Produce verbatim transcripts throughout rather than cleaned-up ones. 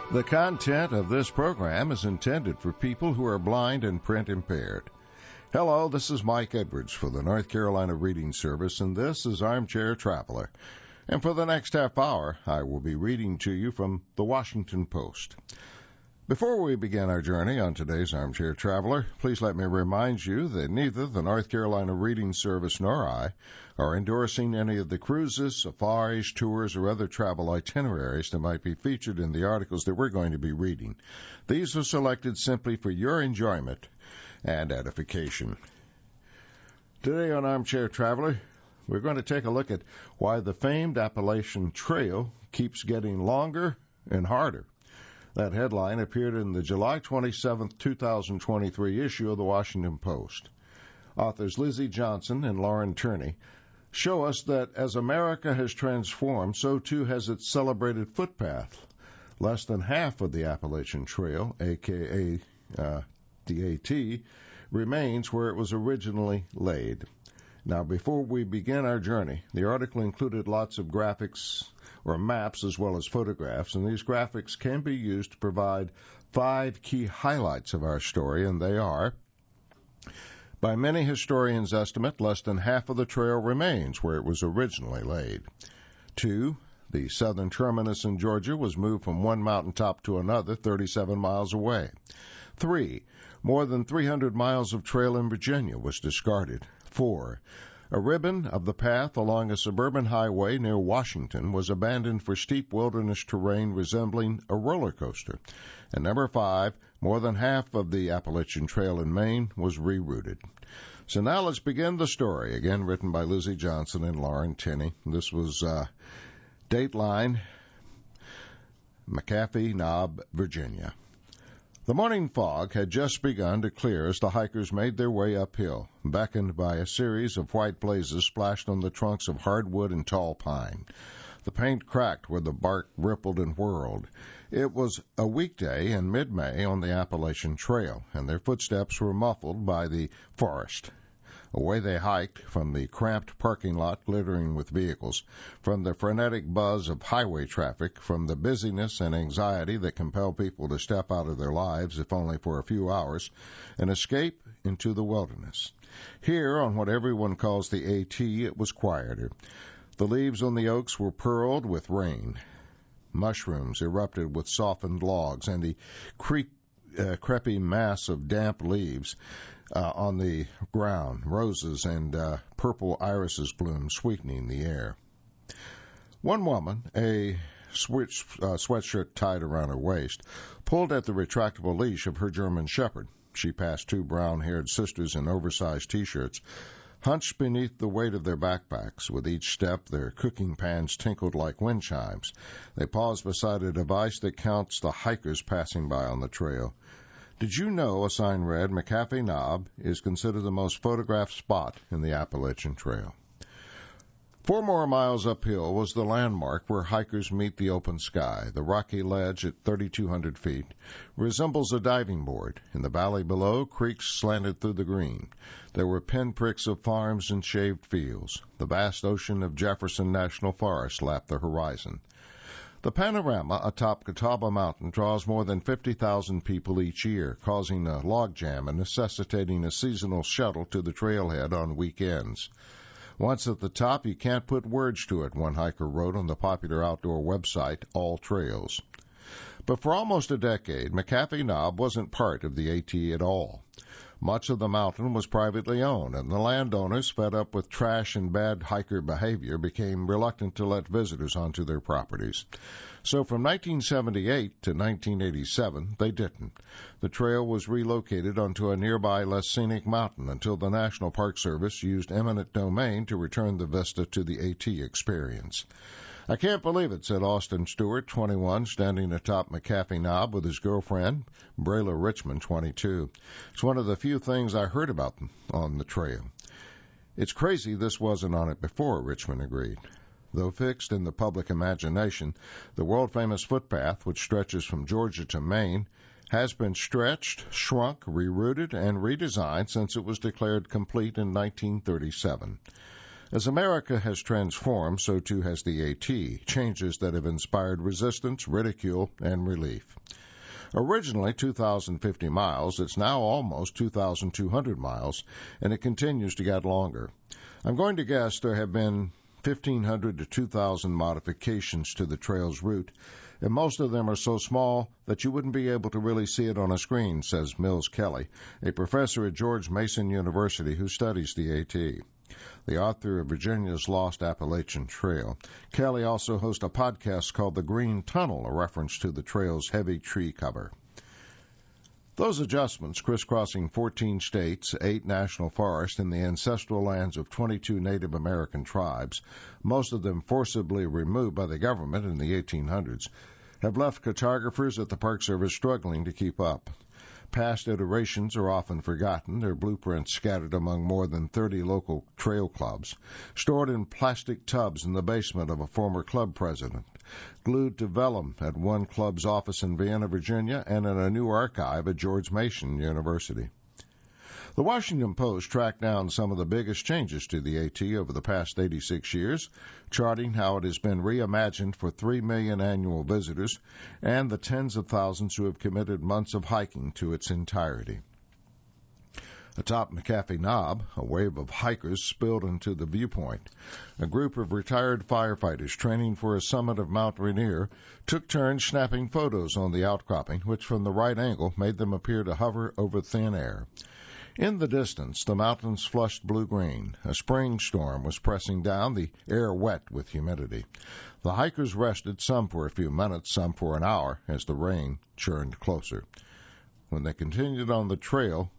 The content of this program is intended for people who are blind and print impaired. Hello, this is Mike Edwards for the North Carolina Reading Service, and this is Armchair Traveler. And for the next half hour, I will be reading to you from the Washington Post. Before we begin our journey on today's Armchair Traveler, please let me remind you that neither the North Carolina Reading Service nor I are endorsing any of the cruises, safaris, tours, or other travel itineraries that might be featured in the articles that we're going to be reading. These are selected simply for your enjoyment and edification. Today on Armchair Traveler, we're going to take a look at why the famed Appalachian Trail keeps getting longer and harder. That headline appeared in the July twenty-seventh, two thousand twenty-three issue of the Washington Post. Authors Lizzie Johnson and Lauren Turney show us that as America has transformed, so too has its celebrated footpath. Less than half of the Appalachian Trail, a k a. Uh, the AT, remains where it was originally laid. Now, before we begin our journey, the article included lots of graphics or maps as well as photographs, and these graphics can be used to provide five key highlights of our story, and they are: by many historians' estimate, less than half of the trail remains where it was originally laid. Two, the southern terminus in Georgia was moved from one mountaintop to another thirty-seven miles away. Three, more than three hundred miles of trail in Virginia was discarded. Four, a ribbon of the path along a suburban highway near Washington was abandoned for steep wilderness terrain resembling a roller coaster. And number five, more than half of the Appalachian Trail in Maine was rerouted. So now let's begin the story, again written by Lizzie Johnson and Lauren Tenney. This was uh, Dateline, McAfee Knob, Virginia. The morning fog had just begun to clear as the hikers made their way uphill, beckoned by a series of white blazes splashed on the trunks of hardwood and tall pine. The paint cracked where the bark rippled and whirled. It was a weekday in mid-May on the Appalachian Trail, and their footsteps were muffled by the forest. Away they hiked from the cramped parking lot glittering with vehicles, from the frenetic buzz of highway traffic, from the busyness and anxiety that compel people to step out of their lives, if only for a few hours, and escape into the wilderness. Here, on what everyone calls the AT, it was quieter. The leaves on the oaks were pearled with rain. Mushrooms erupted with softened logs, and the creek Uh, crepey mass of damp leaves uh, on the ground, roses and uh, purple irises bloomed, sweetening the air. One woman, a switch, uh, sweatshirt tied around her waist, pulled at the retractable leash of her German Shepherd. She passed two brown-haired sisters in oversized T-shirts, hunched beneath the weight of their backpacks. With each step, their cooking pans tinkled like wind chimes. They paused beside a device that counts the hikers passing by on the trail. Did you know, a sign read, McAfee Knob is considered the most photographed spot in the Appalachian Trail. Four more miles uphill was the landmark where hikers meet the open sky. The rocky ledge at thirty-two hundred feet resembles a diving board. In the valley below, creeks slanted through the green. There were pinpricks of farms and shaved fields. The vast ocean of Jefferson National Forest lapped the horizon. The panorama atop Catawba Mountain draws more than fifty thousand people each year, causing a logjam and necessitating a seasonal shuttle to the trailhead on weekends. Once at the top, you can't put words to it, one hiker wrote on the popular outdoor website All Trails. But for almost a decade, McAfee Knob wasn't part of the AT at all. Much of the mountain was privately owned, and the landowners, fed up with trash and bad hiker behavior, became reluctant to let visitors onto their properties. So from nineteen seventy-eight to nineteen eighty-seven, they didn't. The trail was relocated onto a nearby, less scenic mountain until the National Park Service used eminent domain to return the vista to the AT experience. I can't believe it, said Austin Stewart, twenty-one, standing atop McAfee Knob with his girlfriend, Brayla Richmond, twenty-two. It's one of the few things I heard about on the trail. It's crazy this wasn't on it before, Richmond agreed. Though fixed in the public imagination, the world-famous footpath, which stretches from Georgia to Maine, has been stretched, shrunk, rerouted, and redesigned since it was declared complete in nineteen thirty-seven. As America has transformed, so too has the AT, changes that have inspired resistance, ridicule, and relief. Originally two thousand fifty miles, it's now almost two thousand two hundred miles, and it continues to get longer. I'm going to guess there have been fifteen hundred to two thousand modifications to the trail's route, and most of them are so small that you wouldn't be able to really see it on a screen, says Mills Kelly, a professor at George Mason University who studies the AT. The author of Virginia's Lost Appalachian Trail. Kelly also hosts a podcast called The Green Tunnel, a reference to the trail's heavy tree cover. Those adjustments, crisscrossing fourteen states, eight national forests, and the ancestral lands of twenty-two Native American tribes, most of them forcibly removed by the government in the eighteen hundreds, have left cartographers at the Park Service struggling to keep up. Past iterations are often forgotten, their blueprints scattered among more than thirty local trail clubs, stored in plastic tubs in the basement of a former club president, glued to vellum at one club's office in Vienna, Virginia, and in a new archive at George Mason University. The Washington Post tracked down some of the biggest changes to the AT over the past eighty-six years, charting how it has been reimagined for three million annual visitors and the tens of thousands who have committed months of hiking to its entirety. Atop McAfee Knob, a wave of hikers spilled into the viewpoint. A group of retired firefighters training for a summit of Mount Rainier took turns snapping photos on the outcropping, which from the right angle made them appear to hover over thin air. In the distance, the mountains flushed blue-green. A spring storm was pressing down, the air wet with humidity. The hikers rested, some for a few minutes, some for an hour, as the rain churned closer. When they continued on the trail,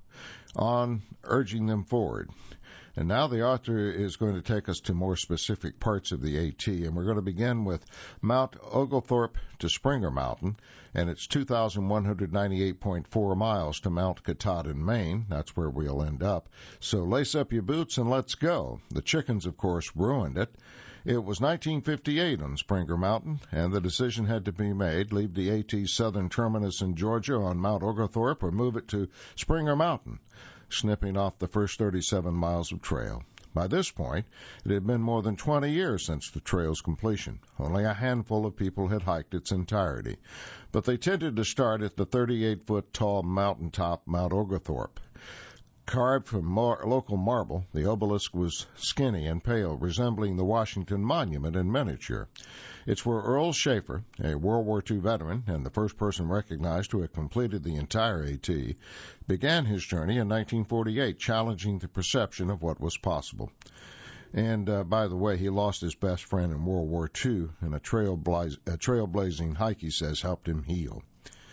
on urging them forward. And now the author is going to take us to more specific parts of the AT, and we're going to begin with Mount Oglethorpe to Springer Mountain, and it's two thousand one hundred ninety-eight point four miles to Mount Katahdin, Maine. That's where we'll end up. So lace up your boots and let's go. The chickens, of course, ruined it. It was nineteen fifty-eight on Springer Mountain, and the decision had to be made, leave the AT's southern terminus in Georgia on Mount Oglethorpe or move it to Springer Mountain, snipping off the first thirty-seven miles of trail. By this point, it had been more than twenty years since the trail's completion. Only a handful of people had hiked its entirety, but they tended to start at the thirty-eight foot tall mountaintop Mount Oglethorpe. Carved from mar- local marble, the obelisk was skinny and pale, resembling the Washington Monument in miniature. It's where Earl Schaefer, a World War Two veteran and the first person recognized to have completed the entire AT, began his journey in nineteen forty-eight, challenging the perception of what was possible. And, uh, by the way, he lost his best friend in World War Two, and a, trailblaze- a trailblazing hike, he says, helped him heal.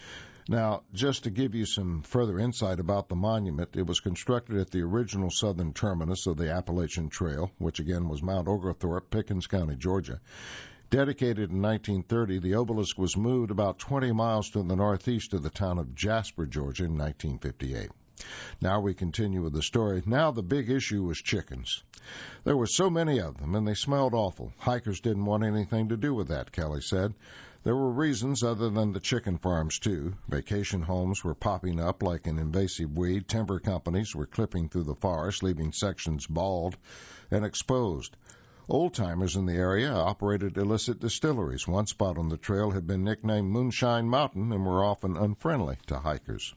Now, just to give you some further insight about the monument, it was constructed at the original southern terminus of the Appalachian Trail, which again was Mount Oglethorpe, Pickens County, Georgia. Dedicated in nineteen thirty, the obelisk was moved about twenty miles to the northeast of the town of Jasper, Georgia, in nineteen fifty-eight. Now we continue with the story. Now the big issue was chickens. There were so many of them, and they smelled awful. Hikers didn't want anything to do with that, Kelly said. There were reasons other than the chicken farms, too. Vacation homes were popping up like an invasive weed. Timber companies were clipping through the forest, leaving sections bald and exposed. Old-timers in the area operated illicit distilleries. One spot on the trail had been nicknamed Moonshine Mountain and were often unfriendly to hikers.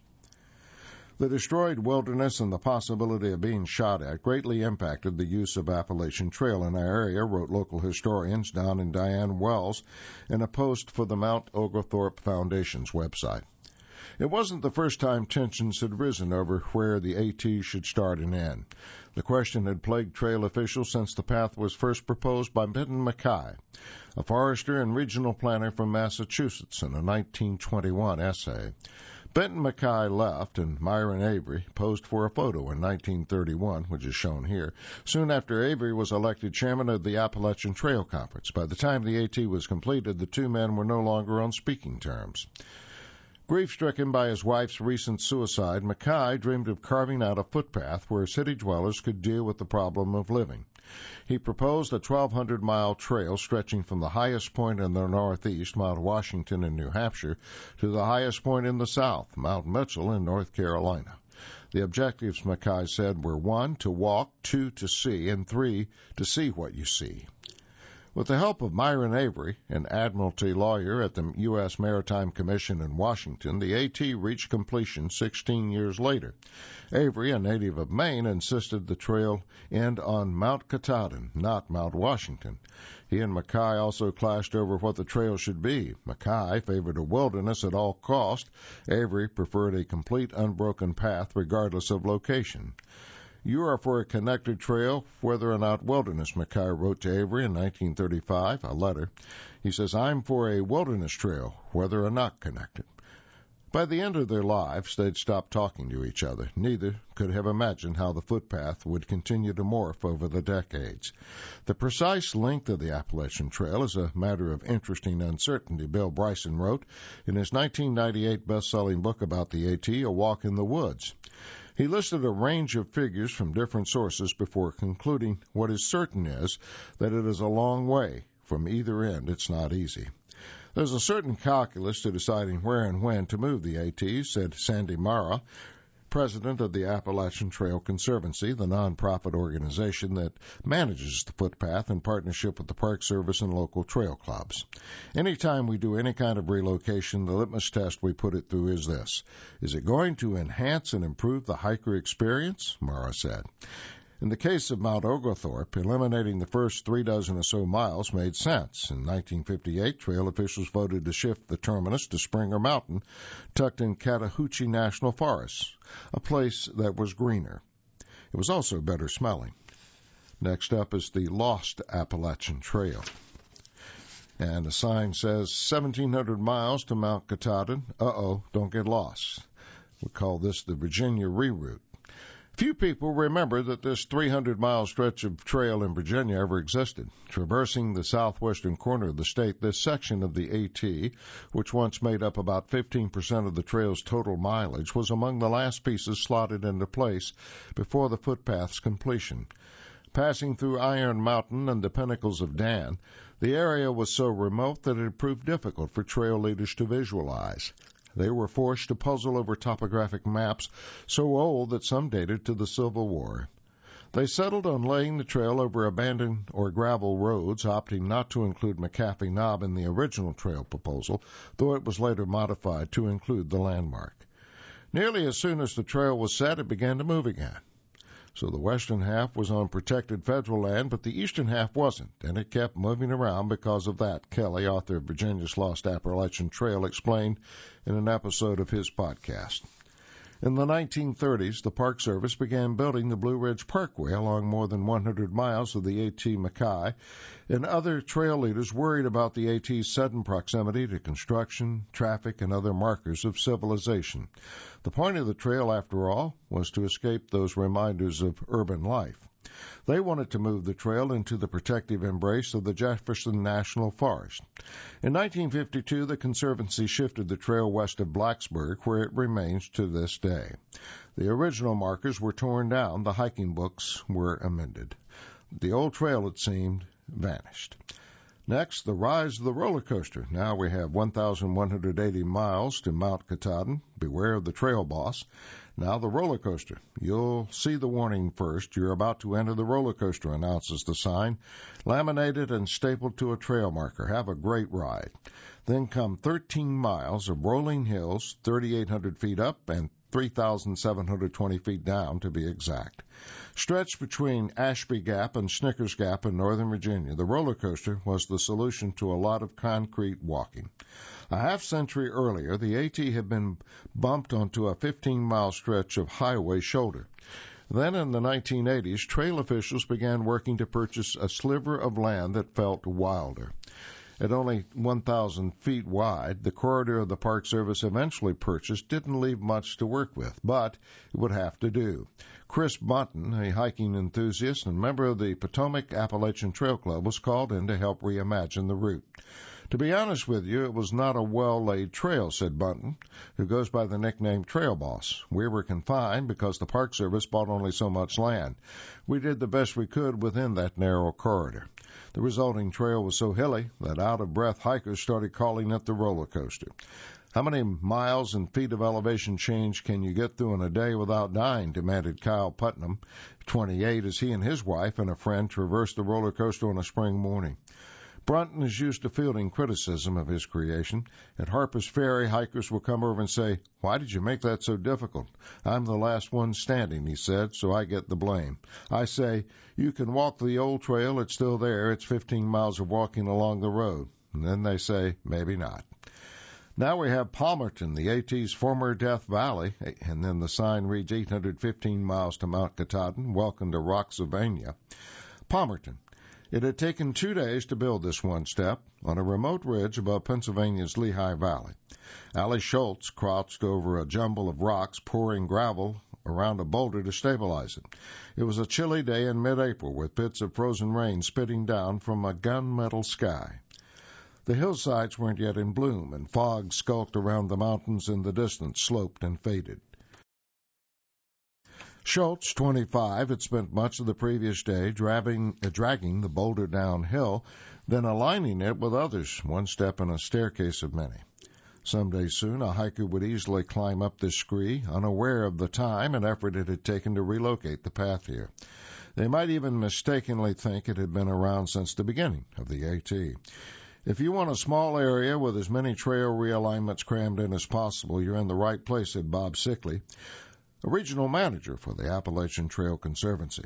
The destroyed wilderness and the possibility of being shot at greatly impacted the use of Appalachian Trail in our area, wrote local historians Don and Diane Wells in a post for the Mount Oglethorpe Foundation's website. It wasn't the first time tensions had risen over where the AT should start and end. The question had plagued trail officials since the path was first proposed by Benton MacKaye, a forester and regional planner from Massachusetts, in a nineteen twenty-one essay. Benton MacKaye left, and Myron Avery posed for a photo in nineteen thirty-one, which is shown here, soon after Avery was elected chairman of the Appalachian Trail Conference. By the time the AT was completed, the two men were no longer on speaking terms. Grief-stricken by his wife's recent suicide, MacKaye dreamed of carving out a footpath where city dwellers could deal with the problem of living. He proposed a twelve hundred mile trail stretching from the highest point in the northeast, Mount Washington in New Hampshire, to the highest point in the south, Mount Mitchell in North Carolina. The objectives, Mackay said, were one, to walk, two, to see, and three, to see what you see. With the help of Myron Avery, an Admiralty lawyer at the U S Maritime Commission in Washington, the AT reached completion sixteen years later. Avery, a native of Maine, insisted the trail end on Mount Katahdin, not Mount Washington. He and Mackay also clashed over what the trail should be. Mackay favored a wilderness at all cost. Avery preferred a complete unbroken path regardless of location. You are for a connected trail, whether or not wilderness, Mackay wrote to Avery in nineteen thirty-five, a letter. He says, I'm for a wilderness trail, whether or not connected. By the end of their lives, they'd stopped talking to each other. Neither could have imagined how the footpath would continue to morph over the decades. The precise length of the Appalachian Trail is a matter of interesting uncertainty, Bill Bryson wrote in his nineteen ninety-eight best-selling book about the AT, A Walk in the Woods. He listed a range of figures from different sources before concluding what is certain is that it is a long way. From either end, it's not easy. There's a certain calculus to deciding where and when to move the AT, said Sandy Mara, president of the Appalachian Trail Conservancy, the nonprofit organization that manages the footpath in partnership with the Park Service and local trail clubs. Anytime we do any kind of relocation, the litmus test we put it through is this. Is it going to enhance and improve the hiker experience? Mara said. In the case of Mount Oglethorpe, eliminating the first three dozen or so miles made sense. In nineteen fifty-eight, trail officials voted to shift the terminus to Springer Mountain, tucked in Chattahoochee National Forest, a place that was greener. It was also better smelling. Next up is the Lost Appalachian Trail. And the sign says seventeen hundred miles to Mount Katahdin. Uh-oh, don't get lost. We call this the Virginia Reroute. Few people remember that this three hundred mile stretch of trail in Virginia ever existed. Traversing the southwestern corner of the state, this section of the AT, which once made up about fifteen percent of the trail's total mileage, was among the last pieces slotted into place before the footpath's completion. Passing through Iron Mountain and the pinnacles of Dan, the area was so remote that it proved difficult for trail leaders to visualize. They were forced to puzzle over topographic maps so old that some dated to the Civil War. They settled on laying the trail over abandoned or gravel roads, opting not to include McAfee Knob in the original trail proposal, though it was later modified to include the landmark. Nearly as soon as the trail was set, it began to move again. So the western half was on protected federal land, but the eastern half wasn't, and it kept moving around because of that, Kelly, author of Virginia's Lost Appalachian Trail, explained in an episode of his podcast. In the nineteen thirties, the Park Service began building the Blue Ridge Parkway along more than one hundred miles of the AT Mackay, and other trail leaders worried about the AT's sudden proximity to construction, traffic, and other markers of civilization. The point of the trail, after all, was to escape those reminders of urban life. They wanted to move the trail into the protective embrace of the Jefferson National Forest. In nineteen fifty-two, the Conservancy shifted the trail west of Blacksburg, where it remains to this day. The original markers were torn down. The hiking books were amended. The old trail, it seemed, vanished. Next, the rise of the roller coaster. Now we have one thousand one hundred eighty miles to Mount Katahdin. Beware of the trail boss. Now the roller coaster. You'll see the warning first. You're about to enter the roller coaster, announces the sign, laminated and stapled to a trail marker. Have a great ride. Then come thirteen miles of rolling hills, thirty-eight hundred feet up and three thousand seven hundred twenty feet down, to be exact. Stretched between Ashby Gap and Snickers Gap in Northern Virginia, the roller coaster was the solution to a lot of concrete walking. A half century earlier, the AT had been bumped onto a fifteen mile stretch of highway shoulder. Then in the nineteen eighties, trail officials began working to purchase a sliver of land that felt wilder. At only one thousand feet wide, the corridor the Park Service eventually purchased didn't leave much to work with, but it would have to do. Chris Bunton, a hiking enthusiast and member of the Potomac Appalachian Trail Club, was called in to help reimagine the route. To be honest with you, it was not a well-laid trail, said Bunton, who goes by the nickname Trail Boss. We were confined because the Park Service bought only so much land. We did the best we could within that narrow corridor. The resulting trail was so hilly that out-of-breath hikers started calling it the roller coaster. How many miles and feet of elevation change can you get through in a day without dying? Demanded Kyle Putnam, twenty-eight, as he and his wife and a friend traversed the roller coaster on a spring morning. Brunton is used to fielding criticism of his creation. At Harper's Ferry, hikers will come over and say, "Why did you make that so difficult? I'm the last one standing," he said, "so I get the blame. I say, you can walk the old trail. It's still there. It's fifteen miles of walking along the road." And then they say, maybe not. Now we have Palmerton, the AT's former Death Valley, and then the sign reads eight hundred fifteen miles to Mount Katahdin. Welcome to Rocksylvania. Palmerton. It had taken two days to build this one step on a remote ridge above Pennsylvania's Lehigh Valley. Allie Schultz crouched over a jumble of rocks, pouring gravel around a boulder to stabilize it. It was a chilly day in mid-April with bits of frozen rain spitting down from a gunmetal sky. The hillsides weren't yet in bloom, and fog skulked around the mountains in the distance, sloped and faded. Schultz, twenty-five, had spent much of the previous day dragging, uh, dragging the boulder downhill, then aligning it with others, one step in a staircase of many. Someday soon, a hiker would easily climb up this scree, unaware of the time and effort it had taken to relocate the path here. They might even mistakenly think it had been around since the beginning of the AT. If you want a small area with as many trail realignments crammed in as possible, you're in the right place, said Bob Sickley, a regional manager for the Appalachian Trail Conservancy.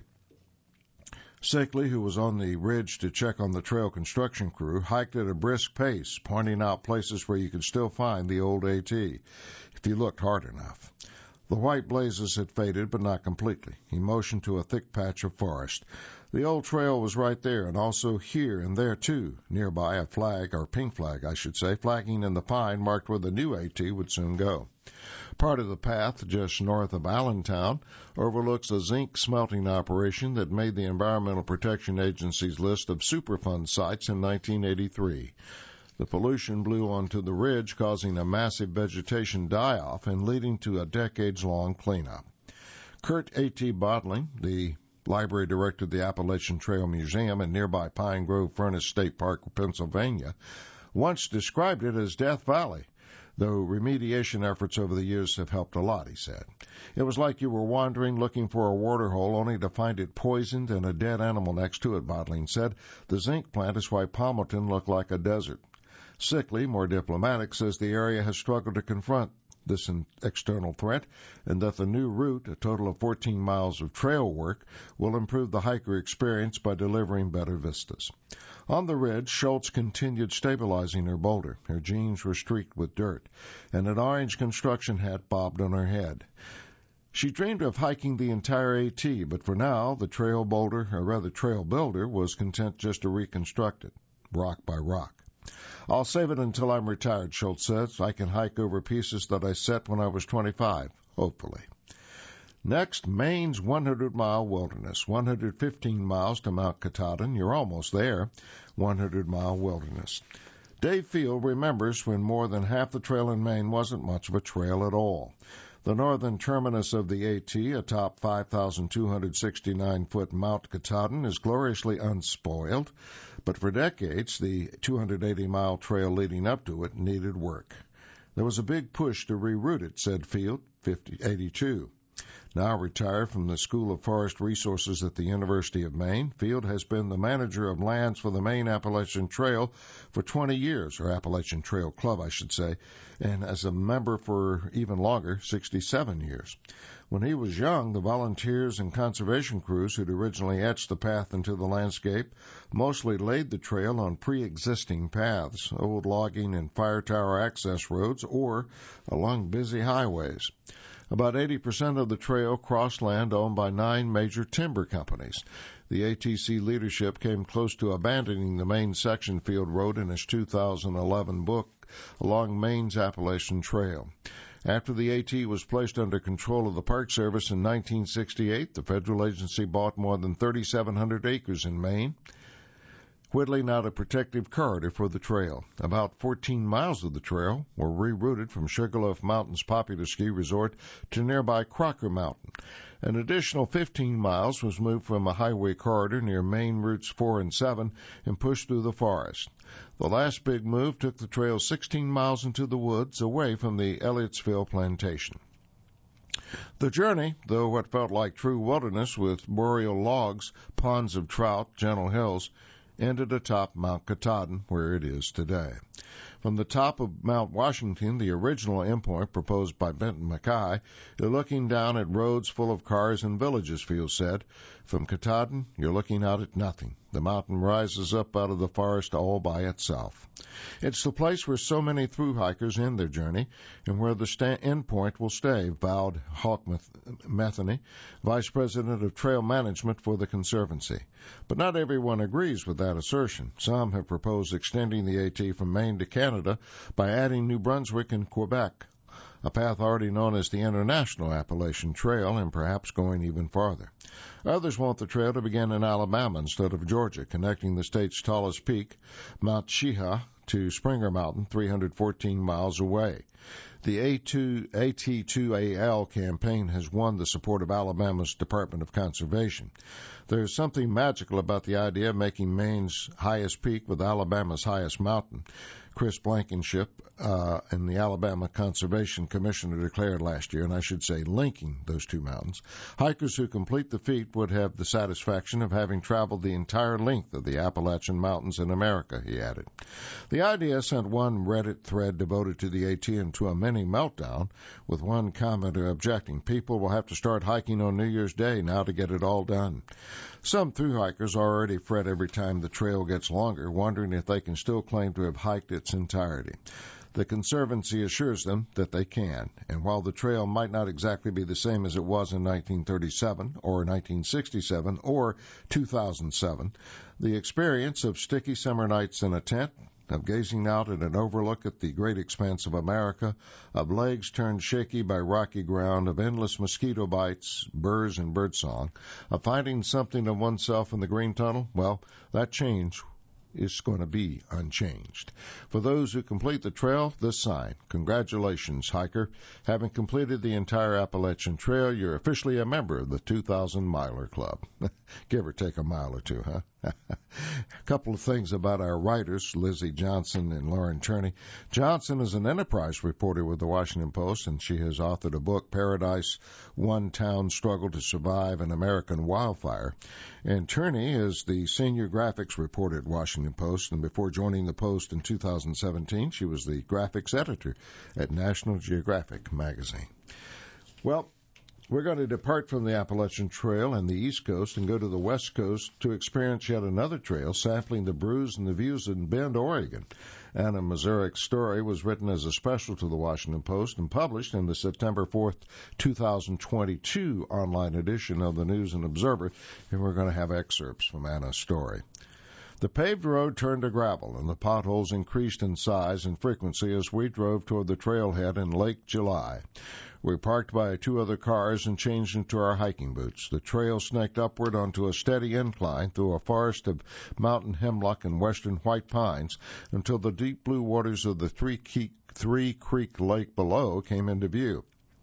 Sickley, who was on the ridge to check on the trail construction crew, hiked at a brisk pace, pointing out places where you could still find the old AT, if you looked hard enough. The white blazes had faded, but not completely. He motioned to a thick patch of forest. The old trail was right there, and also here and there, too. Nearby, a flag, or pink flag, I should say, flagging in the pine, marked where the new AT would soon go. Part of the path, just north of Allentown, overlooks a zinc smelting operation that made the Environmental Protection Agency's list of Superfund sites in nineteen eighty-three. The pollution blew onto the ridge, causing a massive vegetation die-off and leading to a decades-long cleanup. Kurt A T. Bodling, the library director of the Appalachian Trail Museum in nearby Pine Grove Furnace State Park, Pennsylvania, once described it as Death Valley, though remediation efforts over the years have helped a lot, he said. It was like you were wandering looking for a water hole only to find it poisoned and a dead animal next to it, Bodling said. The zinc plant is why Palmerton looked like a desert. Sickley, more diplomatic, says the area has struggled to confront this external threat and that the new route, a total of fourteen miles of trail work, will improve the hiker experience by delivering better vistas. On the ridge, Schultz continued stabilizing her boulder. Her jeans were streaked with dirt, and an orange construction hat bobbed on her head. She dreamed of hiking the entire AT, but for now, the trail boulder, or rather trail builder, was content just to reconstruct it, rock by rock. I'll save it until I'm retired, Schultz says. I can hike over pieces that I set when I was twenty-five, hopefully. Next, Maine's one hundred mile wilderness, one hundred fifteen miles to Mount Katahdin. You're almost there, one hundred mile wilderness. Dave Field remembers when more than half the trail in Maine wasn't much of a trail at all. The northern terminus of the AT, atop five thousand two hundred sixty-nine foot Mount Katahdin, is gloriously unspoiled, but for decades, the two hundred eighty mile trail leading up to it needed work. There was a big push to reroute it, said Field, eighty-two. Now retired from the School of Forest Resources at the University of Maine, Field has been the manager of lands for the Maine Appalachian Trail for twenty years, or Appalachian Trail Club, I should say, and as a member for even longer, sixty-seven years. When he was young, the volunteers and conservation crews who'd originally etched the path into the landscape mostly laid the trail on pre-existing paths, old logging and fire tower access roads, or along busy highways. About eighty percent of the trail crossed land owned by nine major timber companies. The A T C leadership came close to abandoning the Maine section Field wrote in his two thousand eleven book, Along Maine's Appalachian Trail. After the AT was placed under control of the Park Service in nineteen sixty-eight, the federal agency bought more than thirty-seven hundred acres in Maine, whittling out a protective corridor for the trail. About fourteen miles of the trail were rerouted from Sugarloaf Mountain's popular ski resort to nearby Crocker Mountain. An additional fifteen miles was moved from a highway corridor near main routes four and seven and pushed through the forest. The last big move took the trail sixteen miles into the woods away from the Elliotsville plantation. The journey, though what felt like true wilderness with boreal logs, ponds of trout, gentle hills, ended atop Mount Katahdin, where it is today. From the top of Mount Washington, the original endpoint proposed by Benton MacKaye, you're looking down at roads full of cars and villages, Field said. From Katahdin, you're looking out at nothing. The mountain rises up out of the forest all by itself. It's the place where so many thru-hikers end their journey and where the sta- end point will stay, vowed Hawk Metheny, Vice President of Trail Management for the Conservancy. But not everyone agrees with that assertion. Some have proposed extending the AT from Maine to Canada by adding New Brunswick and Quebec, a path already known as the International Appalachian Trail, and perhaps going even farther. Others want the trail to begin in Alabama instead of Georgia, connecting the state's tallest peak, Mount Cheaha, to Springer Mountain, three hundred fourteen miles away. The A T two A L campaign has won the support of Alabama's Department of Conservation. There is something magical about the idea of making Maine's highest peak with Alabama's highest mountain. Chris Blankenship uh, and the Alabama Conservation Commissioner declared last year, and I should say linking those two mountains. Hikers who complete the feat would have the satisfaction of having traveled the entire length of the Appalachian Mountains in America, he added. The idea sent one Reddit thread devoted to the AT into a mini meltdown, with one commenter objecting, people will have to start hiking on New Year's Day now to get it all done. Some thru-hikers already fret every time the trail gets longer, wondering if they can still claim to have hiked its entirety. The Conservancy assures them that they can, and while the trail might not exactly be the same as it was in nineteen thirty-seven or nineteen sixty-seven or two thousand seven, the experience of sticky summer nights in a tent, of gazing out at an overlook at the great expanse of America, of legs turned shaky by rocky ground, of endless mosquito bites, burrs, and birdsong, of finding something of oneself in the green tunnel, well, that change is going to be unchanged. For those who complete the trail, this sign. Congratulations, hiker. Having completed the entire Appalachian Trail, you're officially a member of the two thousand Miler Club. Give or take a mile or two, huh? A couple of things about our writers, Lizzie Johnson and Lauren Turney. Johnson is an enterprise reporter with the Washington Post, and she has authored a book, Paradise, One Town Struggle to Survive an American Wildfire. And Turney is the senior graphics reporter at Washington Post, and before joining the Post in two thousand seventeen, she was the graphics editor at National Geographic magazine. Well, we're going to depart from the Appalachian Trail and the East Coast and go to the West Coast to experience yet another trail, sampling the brews and the views in Bend, Oregon. Anna Mazurek's story was written as a special to the Washington Post and published in the September fourth, two thousand twenty-two online edition of the News and Observer, and we're going to have excerpts from Anna's story. The paved road turned to gravel, and the potholes increased in size and frequency as we drove toward the trailhead in late July. We parked by two other cars and changed into our hiking boots. The trail snaked upward onto a steady incline through a forest of mountain hemlock and western white pines until the deep blue waters of the Three Creek, Three Creek Lake below came into view.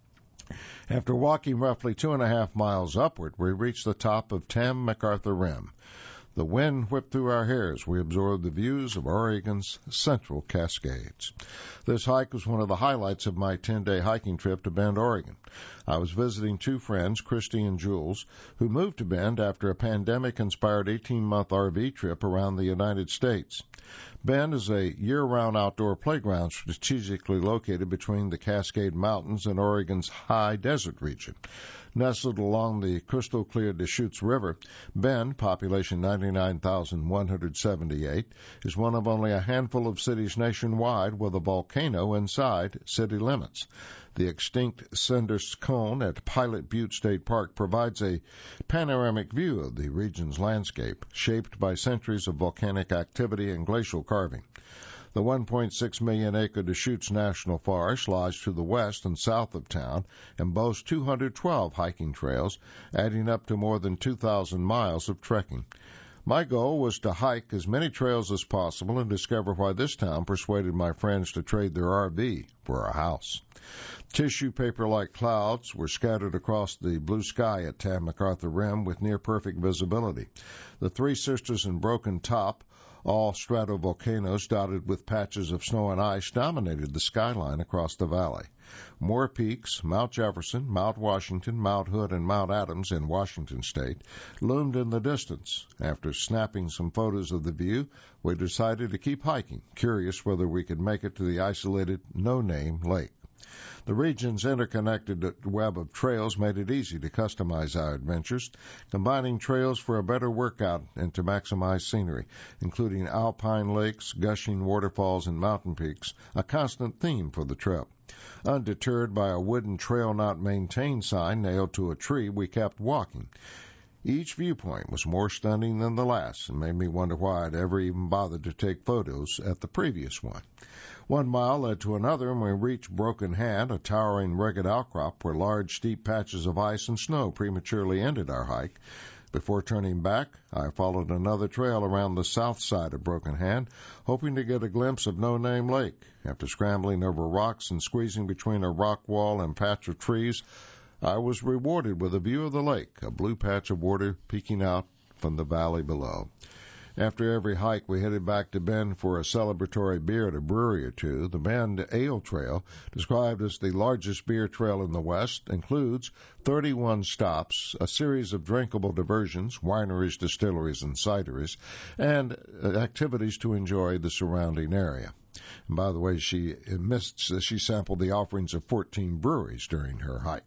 After walking roughly two and a half miles upward, we reached the top of Tam MacArthur Rim. The wind whipped through our hair as we absorbed the views of Oregon's Central Cascades. This hike was one of the highlights of my ten-day hiking trip to Bend, Oregon. I was visiting two friends, Christy and Jules, who moved to Bend after a pandemic-inspired eighteen-month R V trip around the United States. Bend is a year-round outdoor playground strategically located between the Cascade Mountains and Oregon's high desert region. Nestled along the crystal-clear Deschutes River, Bend, population ninety-nine thousand one hundred seventy-eight, is one of only a handful of cities nationwide with a volcano inside city limits. The extinct Cinders Cone at Pilot Butte State Park provides a panoramic view of the region's landscape, shaped by centuries of volcanic activity and glacial carving. The one point six million acre Deschutes National Forest lies to the west and south of town and boasts two hundred twelve hiking trails, adding up to more than two thousand miles of trekking. My goal was to hike as many trails as possible and discover why this town persuaded my friends to trade their R V for a house. Tissue paper-like clouds were scattered across the blue sky at Tam MacArthur Rim with near-perfect visibility. The Three Sisters and Broken Top, all stratovolcanoes dotted with patches of snow and ice, dominated the skyline across the valley. More peaks, Mount Jefferson, Mount Washington, Mount Hood, and Mount Adams in Washington state, loomed in the distance. After snapping some photos of the view, we decided to keep hiking, curious whether we could make it to the isolated no-name lake. The region's interconnected web of trails made it easy to customize our adventures, combining trails for a better workout and to maximize scenery, including alpine lakes, gushing waterfalls, and mountain peaks, a constant theme for the trip. Undeterred by a wooden trail not maintained sign nailed to a tree, we kept walking. Each viewpoint was more stunning than the last and made me wonder why I'd ever even bothered to take photos at the previous one. One mile led to another, and we reached Broken Hand, a towering, rugged outcrop where large, steep patches of ice and snow prematurely ended our hike. Before turning back, I followed another trail around the south side of Broken Hand, hoping to get a glimpse of No Name Lake. After scrambling over rocks and squeezing between a rock wall and patch of trees, I was rewarded with a view of the lake, a blue patch of water peeking out from the valley below. After every hike, we headed back to Bend for a celebratory beer at a brewery or two. The Bend Ale Trail, described as the largest beer trail in the West, includes thirty-one stops, a series of drinkable diversions, wineries, distilleries, and cideries, and activities to enjoy the surrounding area. And by the way, she admits that she sampled the offerings of fourteen breweries during her hike.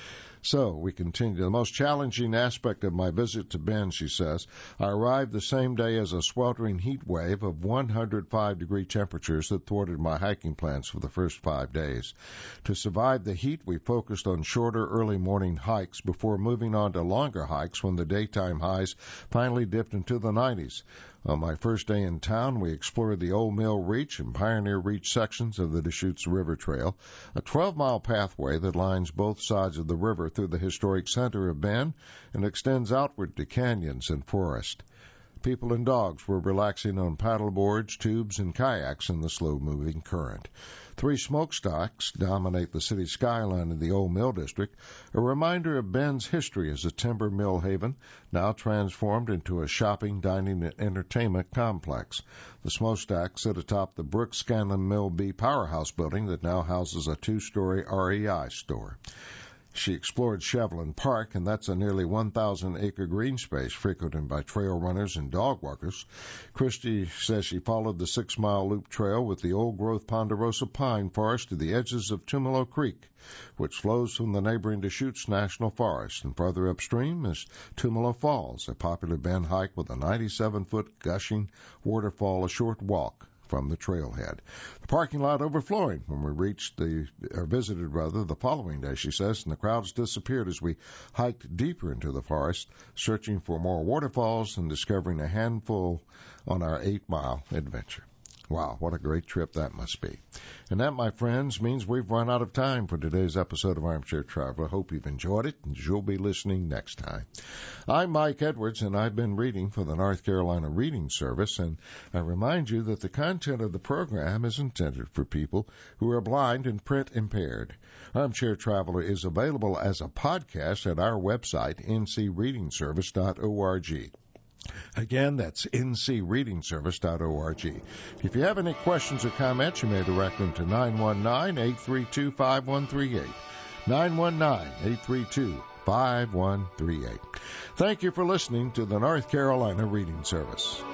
So, we continue. The most challenging aspect of my visit to Bend, she says, I arrived the same day as a sweltering heat wave of one hundred five degree temperatures that thwarted my hiking plans for the first five days. To survive the heat, we focused on shorter early morning hikes before moving on to longer hikes when the daytime highs finally dipped into the nineties. On my first day in town, we explored the Old Mill Reach and Pioneer Reach sections of the Deschutes River Trail, a twelve-mile pathway that lines both sides of the river through the historic center of Bend and extends outward to canyons and forest. People and dogs were relaxing on paddleboards, tubes, and kayaks in the slow-moving current. Three smokestacks dominate the city skyline in the Old Mill District, a reminder of Bend's history as a timber mill haven, now transformed into a shopping, dining, and entertainment complex. The smokestacks sit atop the Brooks Scanlon Mill B powerhouse building that now houses a two-story R E I store. She explored Shevlin Park, and that's a nearly one thousand acre green space frequented by trail runners and dog walkers. Christy says she followed the six-mile loop trail with the old-growth ponderosa pine forest to the edges of Tumalo Creek, which flows from the neighboring Deschutes National Forest, and further upstream is Tumalo Falls, a popular Bend hike with a ninety-seven foot gushing waterfall a short walk from the trailhead. The parking lot overflowing when we reached the, or visited rather, the following day, she says, and the crowds disappeared as we hiked deeper into the forest, searching for more waterfalls and discovering a handful on our eight-mile adventure. Wow, what a great trip that must be. And that, my friends, means we've run out of time for today's episode of Armchair Traveler. I hope you've enjoyed it, and you'll be listening next time. I'm Mike Edwards, and I've been reading for the North Carolina Reading Service, and I remind you that the content of the program is intended for people who are blind and print impaired. Armchair Traveler is available as a podcast at our website, n c reading service dot org. Again, that's n c reading service dot org. If you have any questions or comments, you may direct them to nine one nine, eight three two, five one three eight. nine one nine, eight three two, five one three eight. Thank you for listening to the North Carolina Reading Service.